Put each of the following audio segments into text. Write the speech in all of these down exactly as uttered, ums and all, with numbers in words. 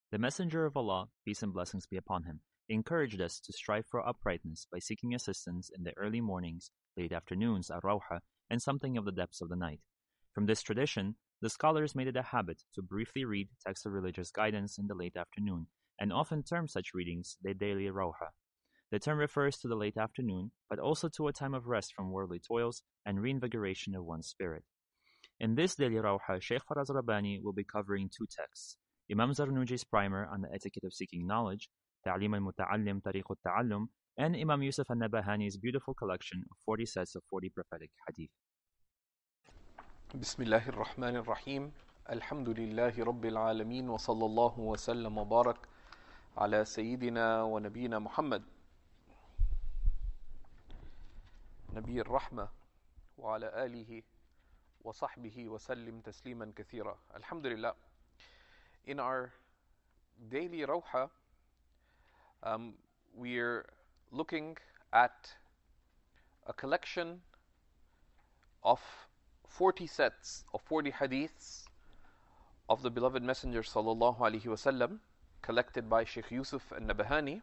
The Messenger of Allah, peace and blessings be upon him, encouraged us to strive for uprightness by seeking assistance in the early mornings, late afternoons, ar-rawha, and something of the depths of the night. From this tradition, the scholars made it a habit to briefly read texts of religious guidance in the late afternoon, and often term such readings the daily rawha. The term refers to the late afternoon, but also to a time of rest from worldly toils and reinvigoration of one's spirit. In this daily rawha, Shaykh Faraz Rabbani will be covering two texts: Imam Zarnuji's primer on the etiquette of seeking knowledge, Ta'lim al-Muta'allim Tariq al-Ta'allum, and Imam Yusuf al-Nabahani's beautiful collection of forty sets of forty prophetic hadith. Bismillahir Rahmanir Rahim. Alhamdulillahi Rabbil Alameen wa sallallahu wa sallam wa barak ala Sayyidina wa Nabina Muhammad Nabi al-Rahmah wa ala alihi wa sahbihi wa sallim tasliman kathira. Alhamdulillah. In our daily rawha, um, we're looking at a collection of forty sets of forty hadiths of the beloved Messenger sallallahu alaihi wasallam, collected by Shaykh Yusuf al-Nabahani.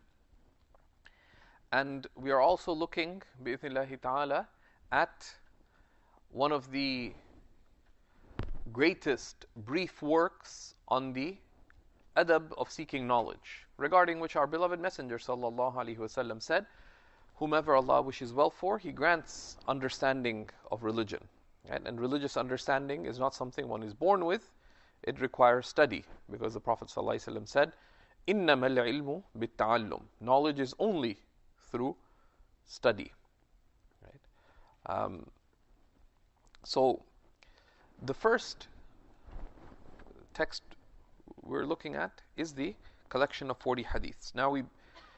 And we are also looking, bi'ithnillahi ta'ala, at one of the greatest brief works on the adab of seeking knowledge, regarding which our beloved Messenger sallallahu alaihi wasallam said, whomever Allah wishes well for, He grants understanding of religion. Right? And religious understanding is not something one is born with, it requires study, because the Prophet sallallahu alaihi wasallam said, إِنَّمَا الْعِلْمُ بِالتَّعَلُّمِ. Knowledge is only through study. Right? Um, so, the first text we're looking at is the collection of forty hadiths. Now we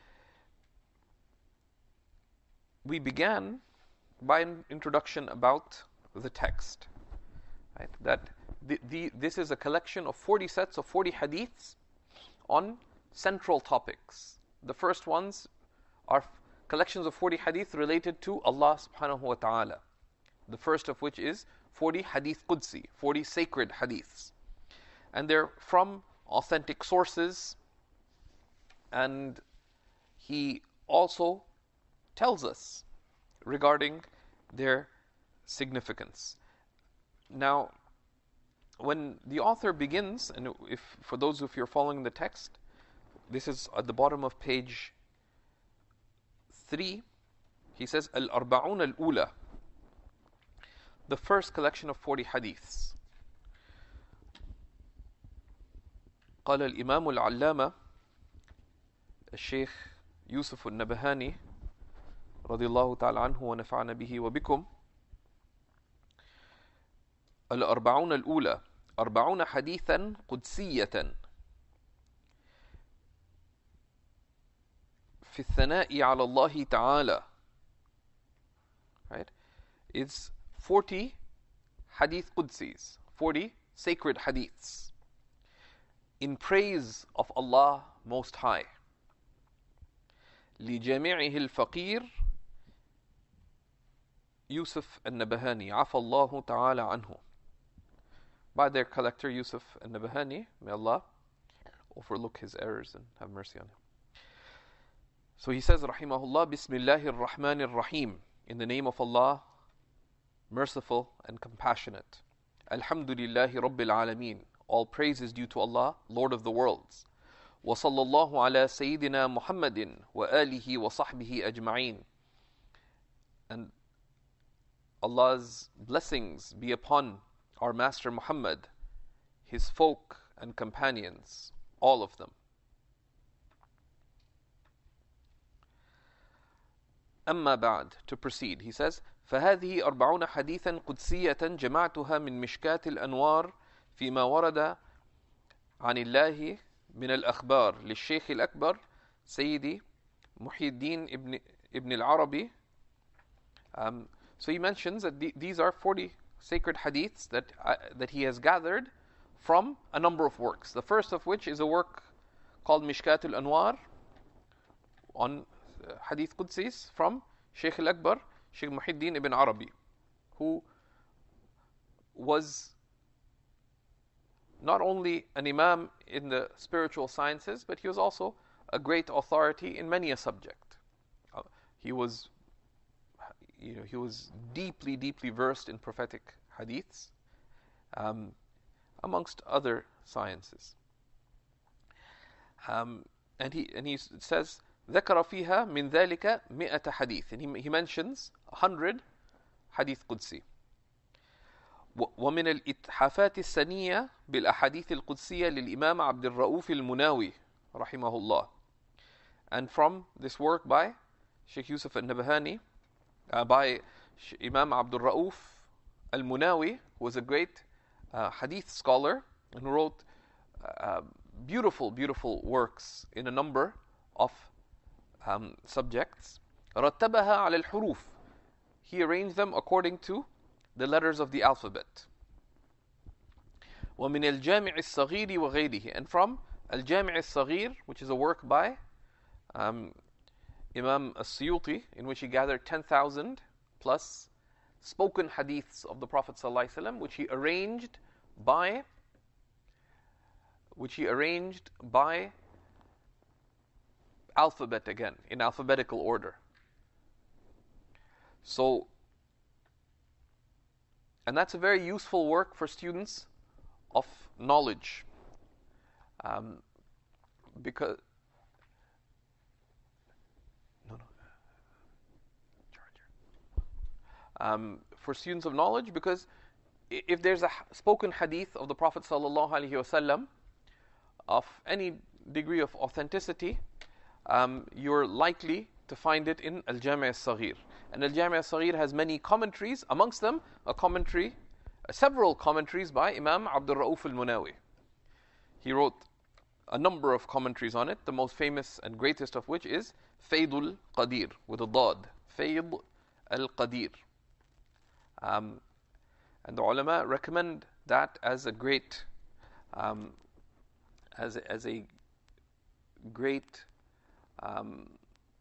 we began by an introduction about the text, right? That the, the this is a collection of forty sets of forty hadiths on central topics. The first ones are collections of forty hadith related to Allah subhanahu wa ta'ala. The first of which is forty hadith Qudsi, forty sacred hadiths. And they're from authentic sources, and he also tells us regarding their significance. Now, when the author begins, and if for those of you who are following the text, this is at the bottom of page three, he says, Al-Arba'un al-Ula, the first collection of forty hadiths. قال الإمام العلامة الشيخ يوسف النبهاني رضي الله تعالى عنه ونفعنا به وبكم: الأربعون الأولى أربعون حديثا قدسية في الثناء على الله تعالى. Right? It's forty hadith Qudsis, forty sacred hadiths in praise of Allah Most High. لجميعه الفقير Yusuf al-Nabahani عفى الله تعالى عنه. By their collector Yusuf al-Nabahani, may Allah overlook his errors and have mercy on him. So he says, Rahimahullah, Bismillahir Rahmanir Rahim, in the name of Allah, merciful and compassionate. Alhamdulillahi Rabbil Alameen. All praise is due to Allah, Lord of the worlds. Wa sallallahu ala Sayyidina Muhammadin wa alihi wa sahbihi ajma'een. And Allah's blessings be upon our Master Muhammad, his folk and companions, all of them. أما بعد, to proceed, he says, فهذه أربعون حديثا قدسية جمعتها من مشكاة الأنوار فيما ورد عن الله من الأخبار للشيخ الأكبر سيدي محي الدين ابن, ابن العربي. Um, so he mentions that the, these are forty sacred hadiths that, uh, that he has gathered from a number of works. The first of which is a work called Mishkat al-Anwar on uh, Hadith Qudsis from Shaykh al-Akbar, Shaykh Muhyiddin ibn Arabi, who was not only an imam in the spiritual sciences, but he was also a great authority in many a subject. Uh, he was, you know, he was deeply, deeply versed in prophetic hadiths, um, amongst other sciences. Um, and he and he says, ذكر فيها من ذلك مئة حديث, and he, he mentions a hundred hadith Qudsi. ومن الإتحافات السنية بالأحاديث القدسية للإمام عبد الرؤوف المناوي رحمه الله. And from this work by Sheikh Yusuf al-Nabhani, uh, by Imam Abdul Rauf al-Munawi, who was a great uh, hadith scholar and who wrote uh, beautiful, beautiful works in a number of um, subjects. رتبها على الحروف. He arranged them according to the letters of the alphabet. ومن الجامع الصغير وغيره. And from الجامع الصغير, which is a work by um, Imam As-Suyuti, in which he gathered ten thousand plus spoken hadiths of the Prophet ﷺ, which he arranged by which he arranged by alphabet again, in alphabetical order. So, and that's a very useful work for students of knowledge, um, because no no charger um, for students of knowledge, because if there's a spoken hadith of the Prophet sallallahu alaihi wasallam of any degree of authenticity, um, you're likely to find it in Al-Jami' al-Saghir. And Al-Jami' al-Saghir has many commentaries, amongst them a commentary, uh, several commentaries by Imam Abdul Rauf al-Munawi. He wrote a number of commentaries on it, the most famous and greatest of which is Faydul Qadir, with a dad, Fayd al-Qadir. Um, and the ulama recommend that as a great, um, as a, as a great um,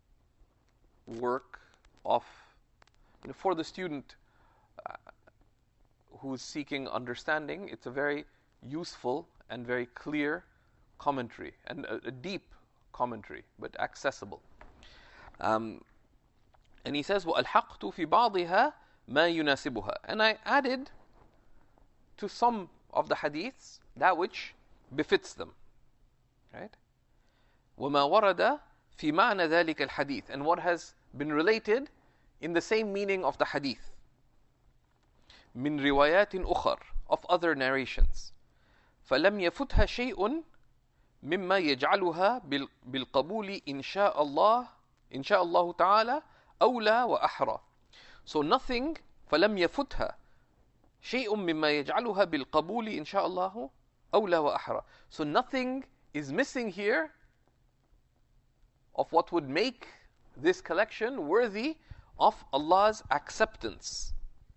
work of, you know, for the student uh, who is seeking understanding. It's a very useful and very clear commentary, and a, a deep commentary, but accessible. Um, and he says, وَأَلْحَقْتُ فِي بَعْضِهَا مَا يُنَاسِبُهَا. And I added to some of the hadiths that which befits them. Right? وَمَا وَرَدَ فِي مَعْنَ ذَلِكَ الْحَدِيثِ. And what has been related in the same meaning of the hadith. مِنْ رِوَايَاتٍ أُخَرٍ, of other narrations. فَلَمْ يَفُتْهَا شَيْءٌ مِمَّا يَجْعَلُهَا بِالْقَبُولِ إِنْ شَاءَ اللَّهُ إِنْ شَاءَ اللَّهُ تَعَالَى أَوْلَى وَأَحْرَى. So nothing, فَلَمْ يَفُتْهَا شَيْءٌ مِمَّا يَجْعَلُهَا بِالْقَبُولِ إِنْ شَاءَ اللَّهُ أَوْلَى وَأَحْرَى. So nothing is missing here of what would make this collection worthy of Allah's acceptance,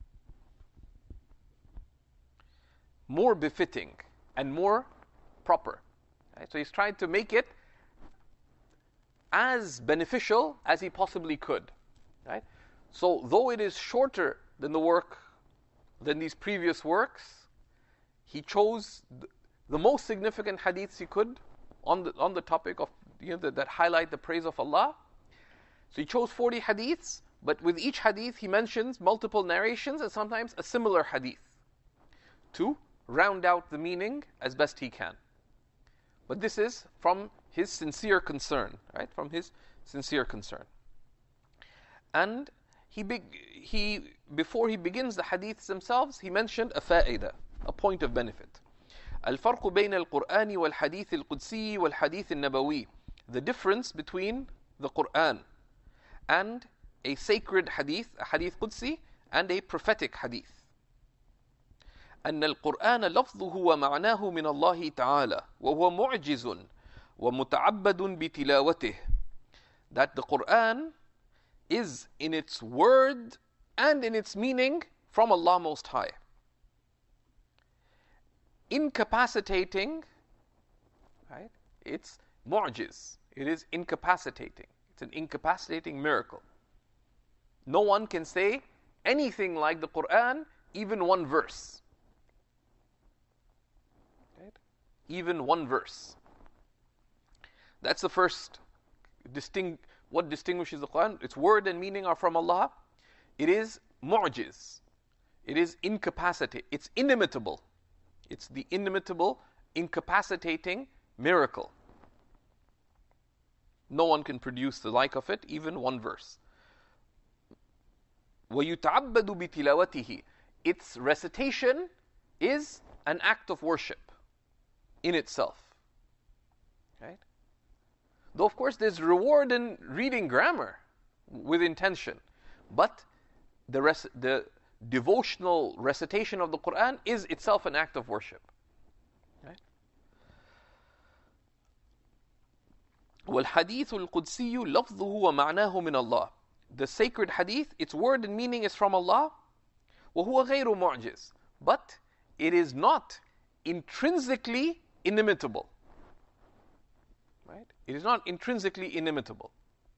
more befitting and more proper. Right? So he's trying to make it as beneficial as he possibly could. Right? So though it is shorter than the work, than these previous works, he chose the, the most significant hadiths he could on the on the topic of, you know, that, that highlight the praise of Allah. So he chose forty hadiths, but with each hadith he mentions multiple narrations and sometimes a similar hadith to round out the meaning as best he can. But this is from his sincere concern, right? From his sincere concern. And he, be, he before he begins the hadiths themselves, he mentioned a fa'idah, a point of benefit. الفرق بين القرآن والحديث القدسي والحديث النبوي. The difference between the Quran and a sacred hadith, a hadith Qudsi, and a prophetic hadith. أن القرآن لفظه ومعناه من الله تعالى وهو معجز ومتعبد بتلاوته. That the Quran is in its word and in its meaning from Allah Most High. Incapacitating, right? It's mu'jiz. It is incapacitating. It's an incapacitating miracle. No one can say anything like the Quran, even one verse. Right? even one verse. That's the first distinct. What distinguishes the Quran? Its word and meaning are from Allah. It is mu'jiz. It is incapacitating. It's inimitable. It's the inimitable, incapacitating miracle. No one can produce the like of it, even one verse. وَيُتَعَبَّدُ بِتِلَاوَتِهِ. Its recitation is an act of worship in itself. Right? Though, of course, there's reward in reading grammar with intention. But the, res- the devotional recitation of the Quran is itself an act of worship. Right? وَالْحَدِيثُ الْقُدْسِيُّ لَفْظُهُ وَمَعْنَاهُ مِنَ اللَّهِ. The sacred hadith, its word and meaning is from Allah. وَهُوَ غَيْرُ مُعْجِزٍ. But it is not intrinsically inimitable. Right? It is not intrinsically inimitable.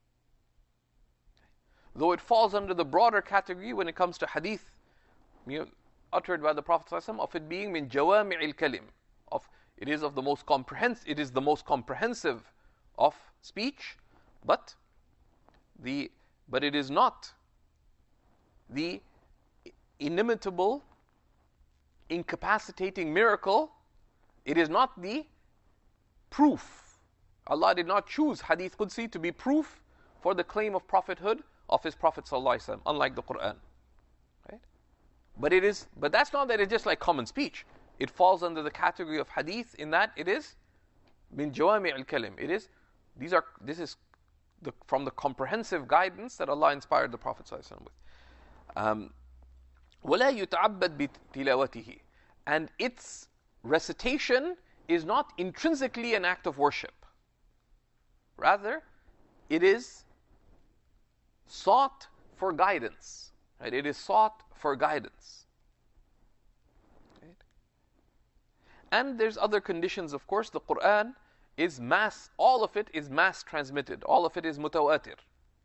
Though it falls under the broader category when it comes to hadith, you know, uttered by the Prophet ﷺ, of it being min jawami'il kalim, of it is of the most comprehensive. It is the most comprehensive of speech, but the but it is not the inimitable, incapacitating miracle. It is not the proof. Allah did not choose Hadith Qudsi to be proof for the claim of prophethood of His Prophet ﷺ, unlike the Quran. Right? But it is, but that's not that it's just like common speech. It falls under the category of Hadith in that it is min jawami' al-kalim. It is, these are, this is the, from the comprehensive guidance that Allah inspired the Prophet ﷺ with. Um, وَلَا يُتَعَبَّدْ بِتِلَاوَتِهِ. And its recitation is not intrinsically an act of worship. Rather, it is sought for guidance. Right? It is sought for guidance. Right? And there's other conditions, of course. The Quran is mass, all of it is mass transmitted. All of it is mutawatir.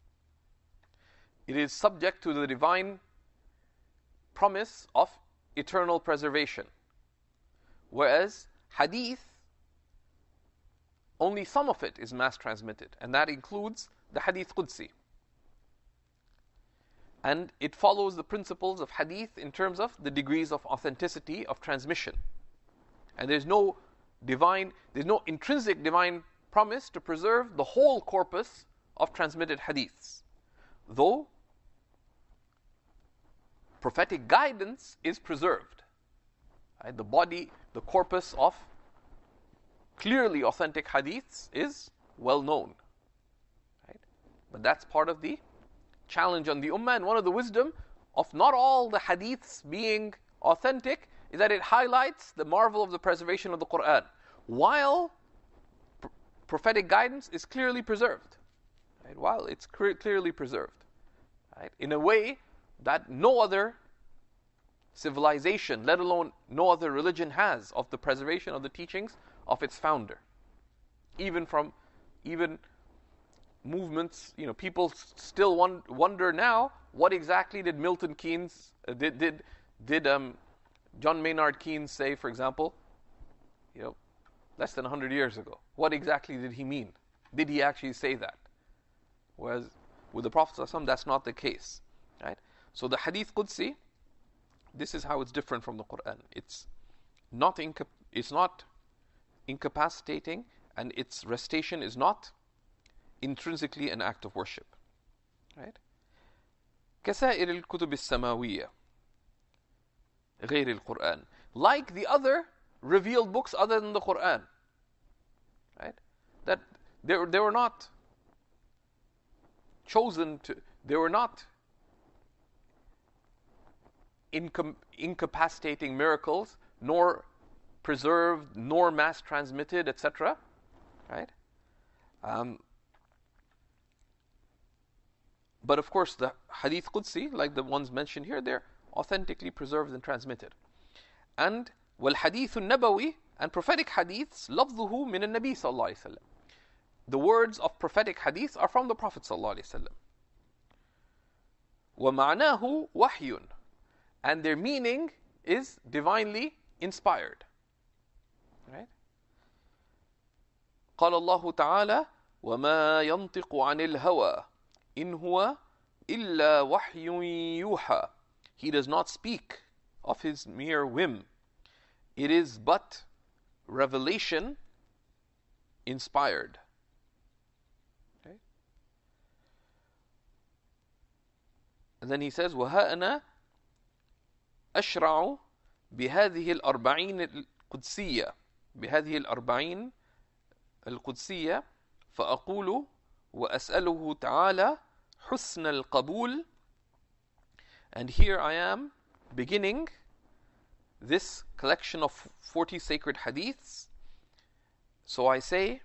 It is subject to the divine promise of eternal preservation. Whereas hadith, only some of it is mass transmitted, and that includes the Hadith Qudsi. And it follows the principles of hadith in terms of the degrees of authenticity of transmission. And there's no divine, there's no intrinsic divine promise to preserve the whole corpus of transmitted hadiths. Though prophetic guidance is preserved. Right? The body, the corpus of clearly authentic hadiths is well known. Right? But that's part of the challenge on the ummah, and one of the wisdom of not all the hadiths being authentic is that it highlights the marvel of the preservation of the Quran, while pr- prophetic guidance is clearly preserved. Right? While it's cre- clearly preserved. Right? In a way that no other civilization, let alone no other religion, has of the preservation of the teachings of its founder. Even from, even movements, you know, people still won- wonder now, what exactly did Milton Keynes, uh, did did did um, John Maynard Keynes say, for example, you know, less than a hundred years ago? What exactly did he mean? Did he actually say that? Whereas with the Prophet ﷺ, that's not the case, right? So the Hadith Qudsi, this is how it's different from the Quran. It's not inca- it's not incapacitating, and its recitation is not intrinsically an act of worship. Right? كسائر الكتب السماوية غير القرآن. Like the other revealed books other than the Quran. Right? That they were, they were not chosen to, they were not incom- incapacitating miracles, nor preserved, nor mass transmitted, et cetera. Right? Um, but of course, the Hadith Qudsi, like the ones mentioned here, they're authentically preserved and transmitted. And وَالْحَدِيثُ النَّبَوِي, and prophetic hadiths, لَفْظُهُ مِنَ النَّبِي صلى الله عليه وسلم. The words of prophetic hadiths are from the Prophet صلى الله عليه وسلم. وَمَعْنَاهُ وَحْيٌ, and their meaning is divinely inspired. Right? قال الله تعالى وما ينطق عن الهوى إن هو إلا وحي يوحى. He does not speak of his mere whim. It is but revelation inspired. Okay? And then he says وها أنا أشرع بهذه الأربعين القدسية بهذه الأربعين القدسية فأقول وأسأله تعالى حسن القبول. And here I am beginning this collection of forty sacred hadiths. So I say,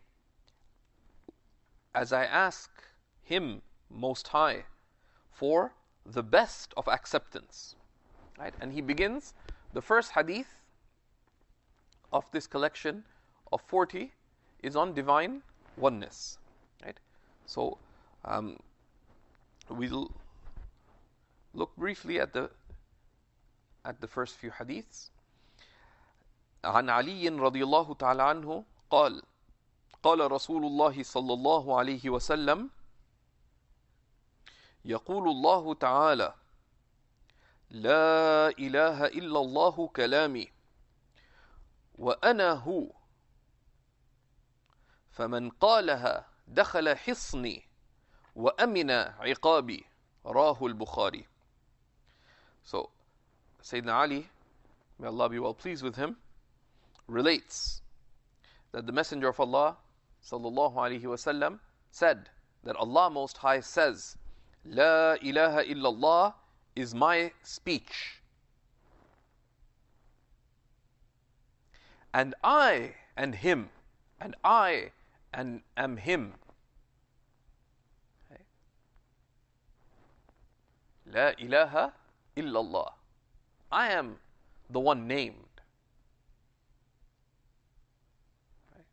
as I ask Him Most High for the best of acceptance. Right? And he begins the first hadith of this collection of forty is on divine oneness. Right? So um, we'll look briefly at the at the first few hadiths. عن علي رضي الله تعالى عنه قال قال رسول الله صلى الله عليه وسلم يقول الله تعالى لا إله إلا الله كلامي وأنا هو فمن قالها دخل حصني وأمن عقابي راه البخاري. So Sayyidina Ali, may Allah be well pleased with him, relates that the Messenger of Allah sallallahu alaihi wasallam said that Allah Most High says, La ilaha illallah is my speech. And I and him, and I and am him. Okay. La ilaha illallah. I am the one named. Okay.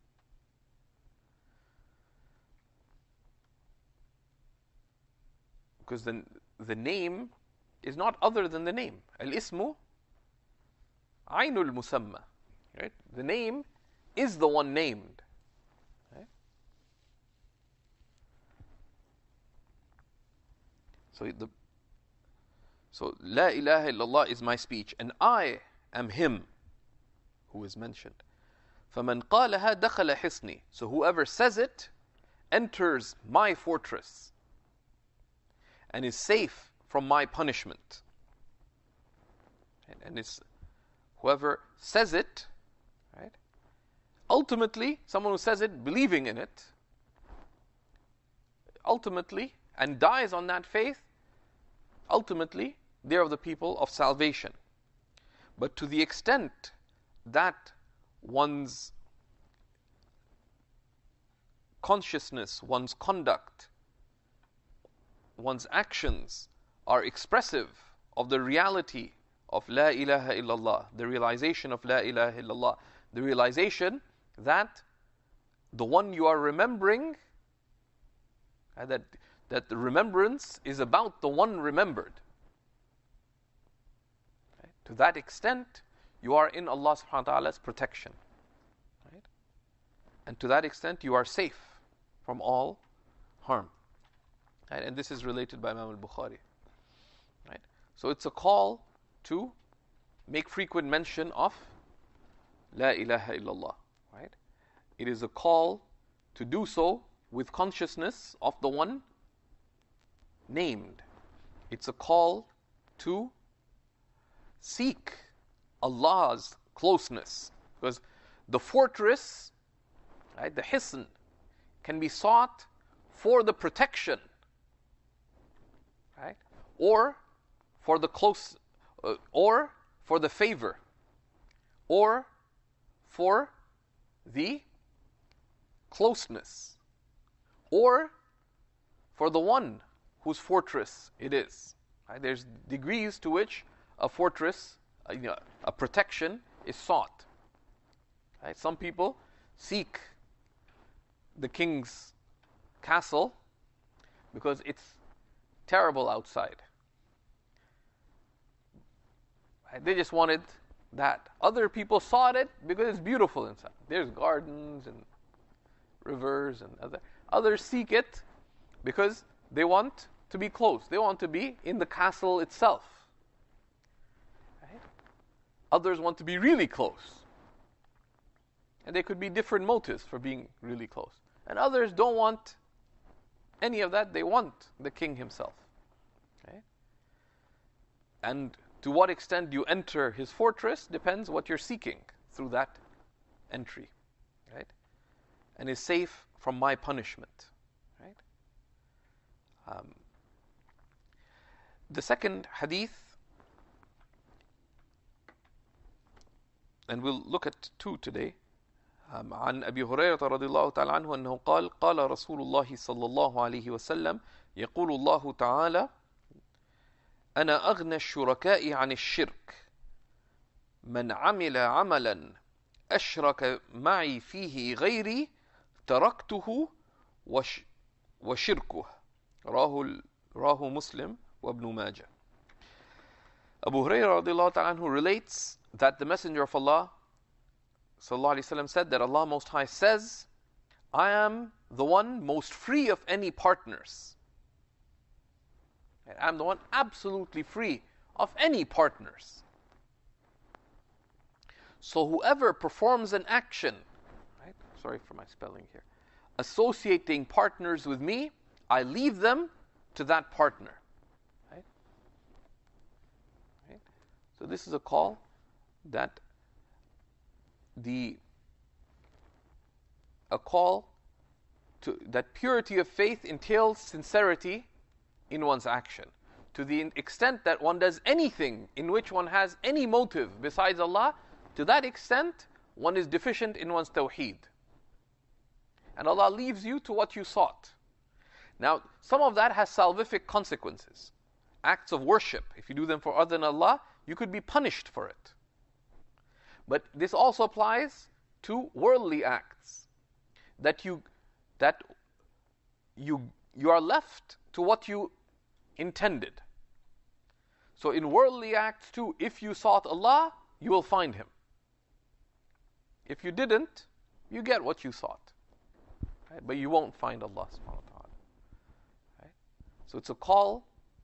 Because the, the name is not other than the name. Al-ismu aynul musamma. Right? The name is the one named. Right? So the so La ilaha illallah is my speech, and I am him who is mentioned. فَمَنْ قَالَهَا دَخَلَ حِصْنِي. So whoever says it enters my fortress and is safe from my punishment. And, and it's whoever says it, right? Ultimately, someone who says it believing in it, ultimately, and dies on that faith, ultimately, they are the people of salvation. But to the extent that one's consciousness, one's conduct, one's actions are expressive of the reality of La ilaha illallah, the realization of La ilaha illallah, the realization that the one you are remembering, uh, that, that the remembrance is about the one remembered. Right? To that extent, you are in Allah subhanahu wa ta'ala's protection. Right? And to that extent, you are safe from all harm. Right? And this is related by Imam al-Bukhari. Right? So it's a call to make frequent mention of La ilaha illallah. Right? It is a call to do so with consciousness of the one named. It's a call to seek Allah's closeness. Because the fortress, right, the hisn, can be sought for the protection, right, or for the close, uh, or for the favor, or for the closeness, or for the one whose fortress it is. Right? There's degrees to which a fortress, uh, you know, a protection is sought. Right? Some people seek the king's castle because it's terrible outside. Right? They just wanted that. Other people sought it because it's beautiful inside. There's gardens and rivers and other. Others seek it because they want to be close. They want to be in the castle itself. Right? Others want to be really close. And there could be different motives for being really close. And others don't want any of that. They want the king himself. Okay? And to what extent you enter his fortress depends what you're seeking through that entry. Right? And is safe from my punishment. Right? Um, the second hadith, and we'll look at two today. Um, عن أبي هريرة رضي الله تعالى عنه أنه قال قال رسول الله صلى الله عليه وسلم يقول الله تعالى أنا أغنى الشركاء عن الشرك من عمل عملا أشرك معي فيه غيري تركته وش وشركه راه راه مسلم وابن ماجه. Abu Hurairah radiallahu ta'ala anhu relates that the Messenger of Allah sallallahu alaihi wasallam said that Allah Most High says, I am the one most free of any partners. I am the one absolutely free of any partners. So whoever performs an action, right? Sorry for my spelling here, associating partners with me, I leave them to that partner. Right? Right? So this is a call that the a call to that purity of faith entails sincerity in one's action. To the extent that one does anything in which one has any motive besides Allah, to that extent one is deficient in one's tawheed. And Allah leaves you to what you sought. Now, some of that has salvific consequences. Acts of worship, if you do them for other than Allah, you could be punished for it. But this also applies to worldly acts. That you that you you are left to what you intended. So in worldly acts too, if you sought Allah, you will find Him. If you didn't, you get what you sought. Right? But you won't find Allah subhanahu wa ta'ala. Right? So it's a call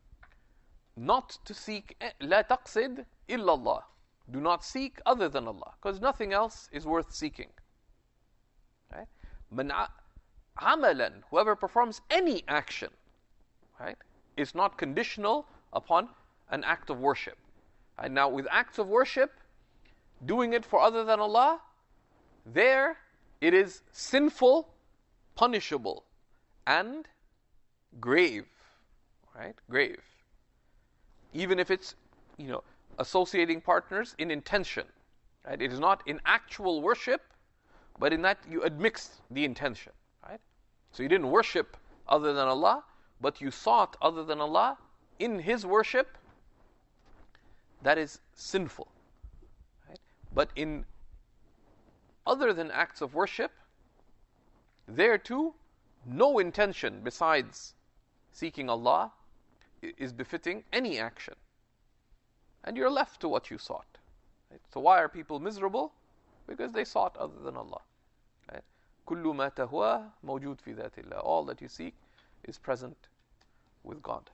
not to seek, لا تقصد إلا الله. Do not seek other than Allah, because nothing else is worth seeking. Right? من عملا, whoever performs any action, right, is not conditional upon an act of worship. And now with acts of worship, doing it for other than Allah, there it is sinful, punishable, and grave. Right? Grave. Even if it's, you know, associating partners in intention. Right? It is not in actual worship, but in that you admix the intention. Right? So you didn't worship other than Allah, but you sought other than Allah in His worship. That is sinful. Right? But in other than acts of worship, there too, no intention besides seeking Allah is befitting any action. And you're left to what you sought. Right? So why are people miserable? Because they sought other than Allah. Right? كُلُّ مَا تَهْوَى مَوْجُودٌ فِي ذَاتِ اللَّهِ. All that you seek is present with God.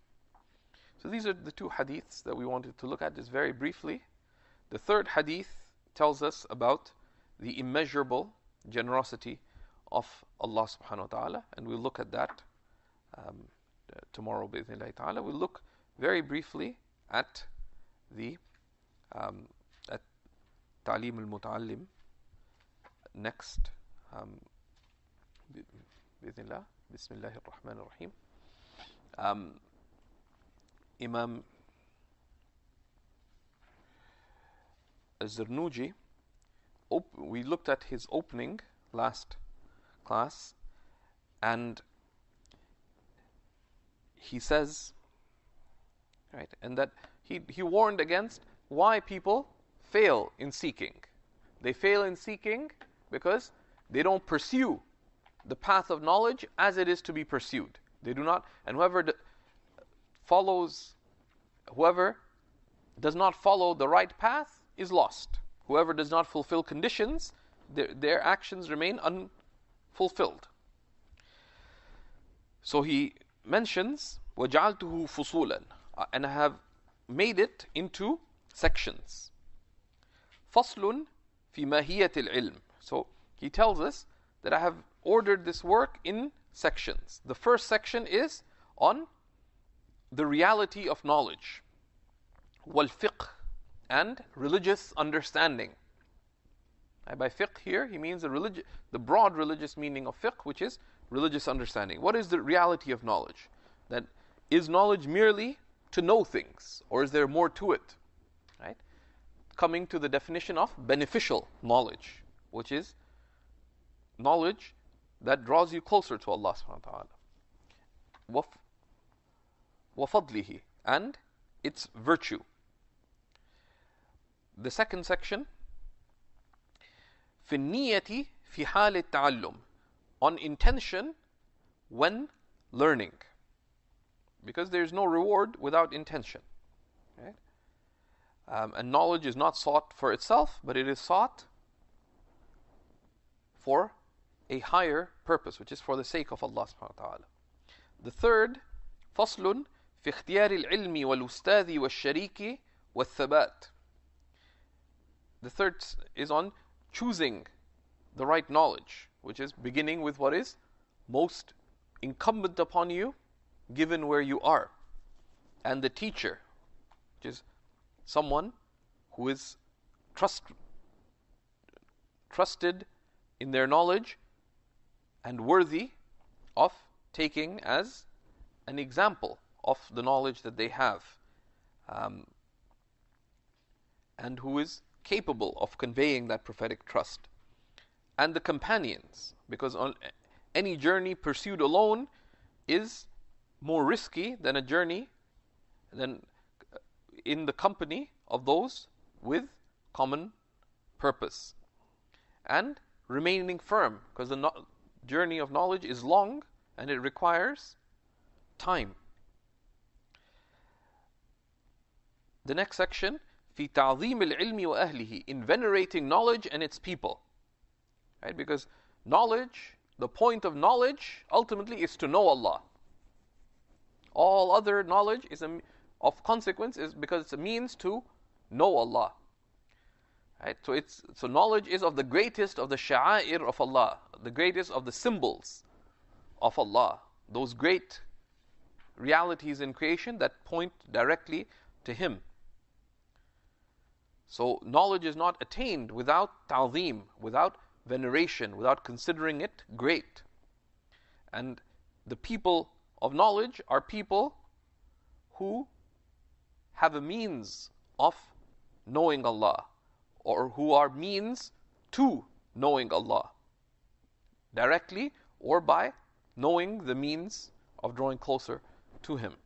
So these are the two hadiths that we wanted to look at just very briefly. The third hadith tells us about the immeasurable generosity of Allah subhanahu wa ta'ala, and we'll look at that um, uh, tomorrow bi'idhnillahi ta'ala. We'll look very briefly at the um, at Ta'lim al-Muta'allim next um, bi'idhnillah. Bismillahir Rahmanir Rahim. Um, Imam Az-Zarnuji, op- we looked at his opening last class, and he says, right, and that he he warned against why people fail in seeking. They fail in seeking because they don't pursue the path of knowledge as it is to be pursued. They do not, and whoever d- follows, whoever does not follow the right path is lost. Whoever does not fulfill conditions, their, their actions remain fulfilled. So he mentions وَجَعَلْتُهُ فُصُولًا, and I have made it into sections. فَصْلٌ فِي مَاهِيَةِ الْعِلْمِ. So he tells us that I have ordered this work in sections. The first section is on the reality of knowledge, وَالْفِقْهِ, and religious understanding. And by fiqh here, he means the, religi- the broad religious meaning of fiqh, which is religious understanding. What is the reality of knowledge? That is knowledge merely to know things, or is there more to it? Right? Coming to the definition of beneficial knowledge, which is knowledge that draws you closer to Allah subhanahu wa ta'ala. وَفَضْلِهِ, and its virtue. The second section, فِي النِّيَّةِ فِي حَالِ التَّعَلُّمِ, on intention when learning. Because there is no reward without intention. Right? Um, and knowledge is not sought for itself, but it is sought for a higher purpose, which is for the sake of Allah subhanahu wa ta'ala. The third, فَصْلٌ فِي اخْتِيَارِ الْعِلْمِ وَالْأُسْتَاذِ وَالشَّرِيكِ وَالثَّبَاتِ. The third is on choosing the right knowledge, which is beginning with what is most incumbent upon you, given where you are. And the teacher, which is someone who is trust, trusted in their knowledge and worthy of taking as an example of the knowledge that they have, um, and who is capable of conveying that prophetic trust. And the companions, because on any journey pursued alone is more risky than a journey than in the company of those with common purpose. And remaining firm, because the no- journey of knowledge is long and it requires time. The next section, في تعظيم العلم وأهله, in venerating knowledge and its people. Right? Because knowledge, the point of knowledge ultimately is to know Allah. All other knowledge is a, of consequence is because it's a means to know Allah. Right? So it's so knowledge is of the greatest of the sha'air of Allah, the greatest of the symbols of Allah, those great realities in creation that point directly to Him. So knowledge is not attained without ta'zeem, without veneration, without considering it great. And the people of knowledge are people who have a means of knowing Allah, or who are means to knowing Allah, directly or by knowing the means of drawing closer to Him.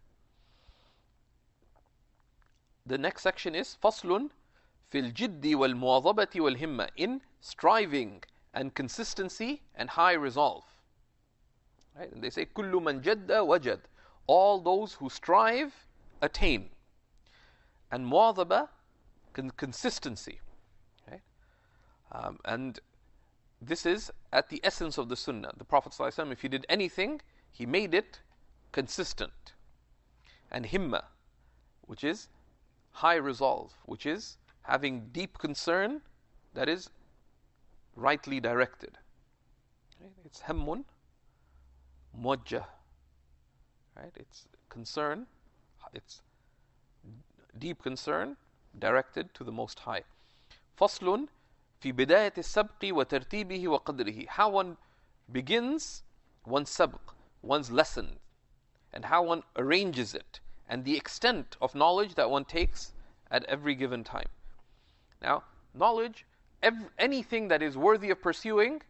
The next section is فصل في الجد والمواظبة والهمة, in striving and consistency and high resolve. Right? And they say كل من جد وجد, all those who strive attain. And مواظبة, con- consistency. Right? Um, and this is at the essence of the Sunnah. The Prophet ﷺ, if he did anything, he made it consistent. And himma, which is high resolve, which is having deep concern that is rightly directed. Right? It's hammun muwajjah. Right? It's concern, it's deep concern directed to the Most High. فصل في بداية السبق وترتيبه وقدره, how one begins one's sabq, one's lesson, and how one arranges it, and the extent of knowledge that one takes at every given time. Now, knowledge, every, anything that is worthy of pursuing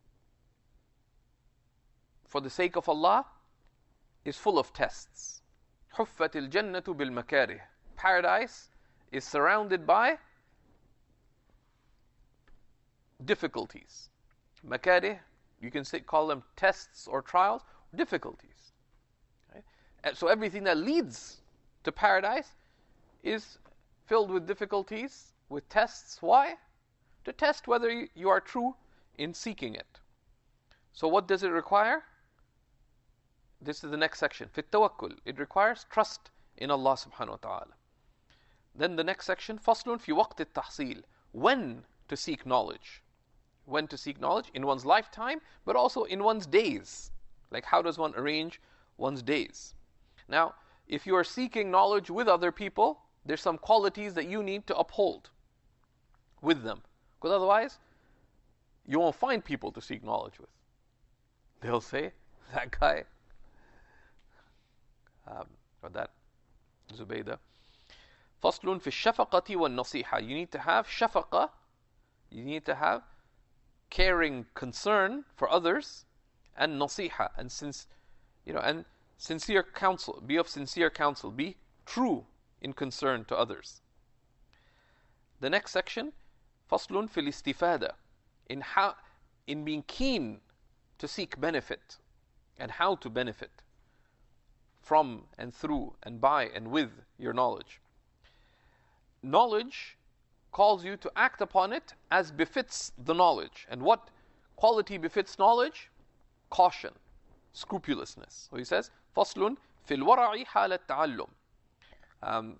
for the sake of Allah is full of tests. حُفَّتِ الْجَنَّةُ بِالْمَكَارِهِ, paradise is surrounded by difficulties. Makarih, you can say, call them tests or trials, difficulties. Right? And so everything that leads to paradise is filled with difficulties, with tests. Why? To test whether you are true in seeking it. So what does it require? This is the next section. في التوكل. It requires trust in Allah subhanahu wa ta'ala. Then the next section, فصل في وقت التحصيل. When to seek knowledge. When to seek knowledge in one's lifetime, but also in one's days. Like how does one arrange one's days? Now, if you are seeking knowledge with other people, there's some qualities that you need to uphold with them. Because otherwise, you won't find people to seek knowledge with. They'll say, that guy, um, or that Zubaydah. فصل في الشفقة والنصيحة. You need to have shafaqa, you need to have caring concern for others, and nasiha, and since you know, and sincere counsel. Be of sincere counsel. Be true in concern to others. The next section, فصل في الاستفادة. In how, in being keen to seek benefit, and how to benefit from and through and by and with your knowledge. Knowledge calls you to act upon it as befits the knowledge. And what quality befits knowledge? Caution, scrupulousness. So he says, فصل في الورع حال التعلم. Um,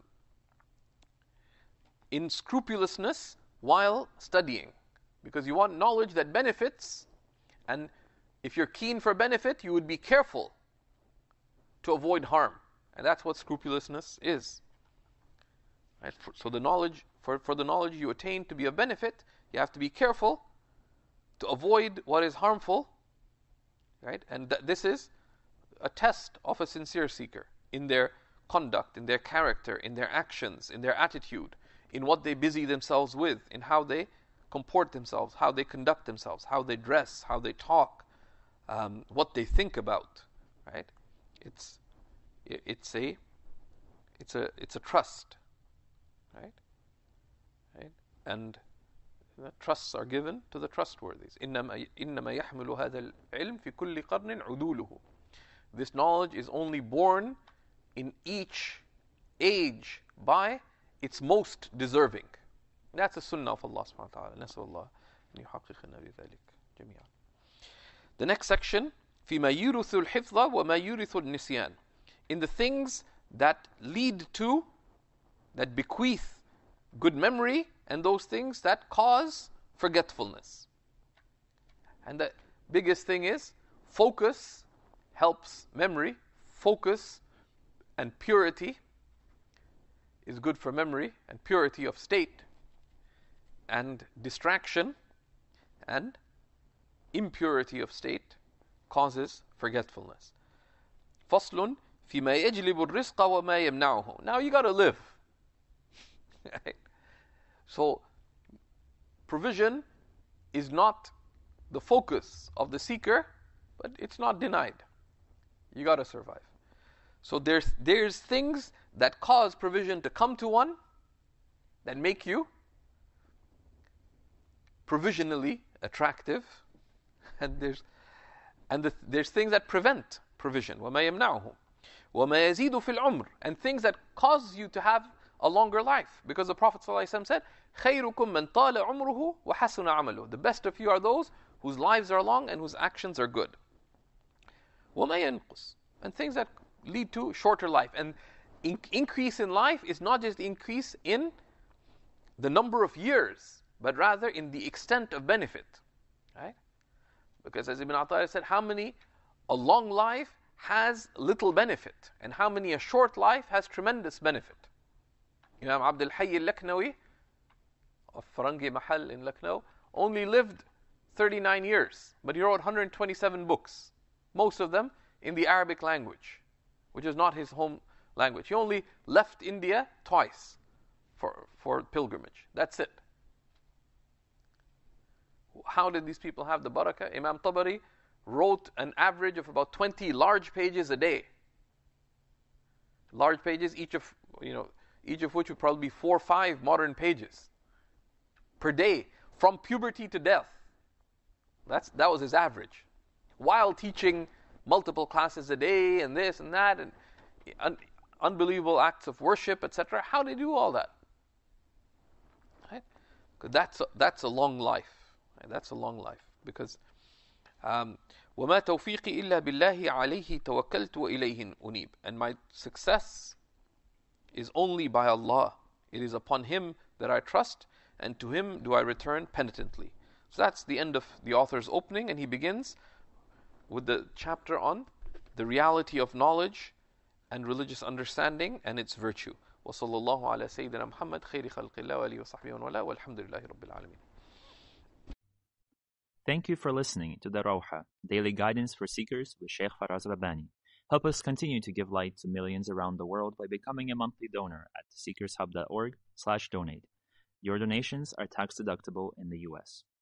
in scrupulousness while studying. Because you want knowledge that benefits, and if you're keen for benefit, you would be careful to avoid harm. And that's what scrupulousness is. Right? So the knowledge, for, for the knowledge you attain to be of benefit, you have to be careful to avoid what is harmful. Right? And th- this is a test of a sincere seeker in their conduct, in their character, in their actions, in their attitude, in what they busy themselves with, in how they comport themselves, how they conduct themselves, how they dress, how they talk, um, what they think about. Right? It's it's a it's a it's a trust. Right? Right? And the trusts are given to the trustworthies. إنما إنما يحمل هذا العلم في كل قرن عدوله. This knowledge is only born in each age by its most deserving. That's the sunnah of Allah subhanahu wa ta'ala. نسأل الله أن يحققنا بذلك جميعا. The next section, فيما يورث الحفظ وما يورث النسيان. In the things that lead to, that bequeath good memory, and those things that cause forgetfulness. And the biggest thing is, focus helps memory. Focus and purity is good for memory, and purity of state. And distraction and impurity of state causes forgetfulness. فصل فيما يجلب الرزق وما يمنعه. Now you got to live. So provision is not the focus of the seeker, but it's not denied. You got to survive. So there's there's things that cause provision to come to one, that make you provisionally attractive, and there's and the, there's things that prevent provision. وَمَا يَمْنَعُهُ وَمَا يَزِيدُ فِي الْعُمْرِ. And things that cause you to have a longer life. Because the Prophet ﷺ said, خَيْرُكُمْ مَنْ طَالَ عُمْرُهُ وَحَسُنَ عَمَلُهُ. The best of you are those whose lives are long and whose actions are good. وَمَا يَنْقُص. And things that lead to shorter life. And in- increase in life is not just increase in the number of years, but rather in the extent of benefit. Right? Because as Ibn Ata'illah said, how many a long life has little benefit, and how many a short life has tremendous benefit. Imam Abdul Hayy al-Laknawi of Farangi Mahal in Lucknow only lived thirty-nine years, but he wrote one hundred twenty-seven books, most of them in the Arabic language, which is not his home language. He only left India twice for, for pilgrimage. That's it. How did these people have the barakah? Imam Tabari wrote an average of about twenty large pages a day. Large pages, each of you know, each of which would probably be four or five modern pages per day, from puberty to death. That's that was his average, while teaching multiple classes a day and this and that and un- unbelievable acts of worship, et cetera. How did he do all that? Right? Because that's a, that's a long life. Right? That's a long life because. Um, وَمَا تَوْفِيقِي إِلَّا بِاللَّهِ عَلَيْهِ تَوَكَّلْتُ وَإِلَيْهِ أُنِيبُ. And my success is only by Allah. It is upon Him that I trust, and to Him do I return penitently. So that's the end of the author's opening, and he begins with the chapter on the reality of knowledge and religious understanding and its virtue. وصلى الله على سيدنا محمد خير خلق الله وآله وصحبه ومن والاه والحمد لله رب العالمين. Thank you for listening to the Rawha, daily guidance for seekers with Sheikh Faraz Rabbani. Help us continue to give light to millions around the world by becoming a monthly donor at seekershub dot org slash donate. Your donations are tax deductible in the U S